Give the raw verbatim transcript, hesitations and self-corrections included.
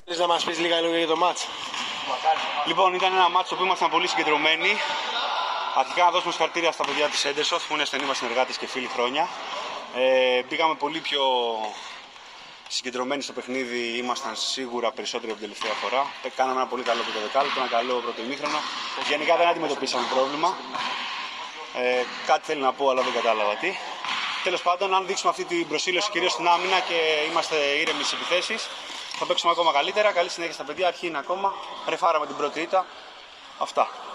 Θες να μας πεις λίγα λόγια για το μάτς? Λοιπόν, ήταν ένα μάτς που ήμασταν πολύ συγκεντρωμένοι. Αρχικά να δώσουμε συγχαρητήρια στα παιδιά της Έντερσοφ που είναι στενοί μας συνεργάτες και φίλοι χρόνια. Ε, πήγαμε πολύ πιο συγκεντρωμένοι στο παιχνίδι, ήμασταν σίγουρα περισσότεροι από την τελευταία φορά. Κάναμε ένα πολύ καλό πρώτο δεκάλεπτο, ένα καλό πρώτο ημίχρονο. Γενικά δεν αντιμετωπίσαμε πρόβλημα. Ε, κάτι θέλει να πω, αλλά δεν κατάλαβα τι. Τέλος πάντων, αν δείξουμε αυτή την προσήλωση κυρίως στην άμυνα και είμαστε ήρεμοι στις επιθέσεις, θα παίξουμε ακόμα καλύτερα. Καλή συνέχεια στα παιδιά, αρχή είναι ακόμα. Ρεφάραμε την πρώτη ήττα. Αυτά.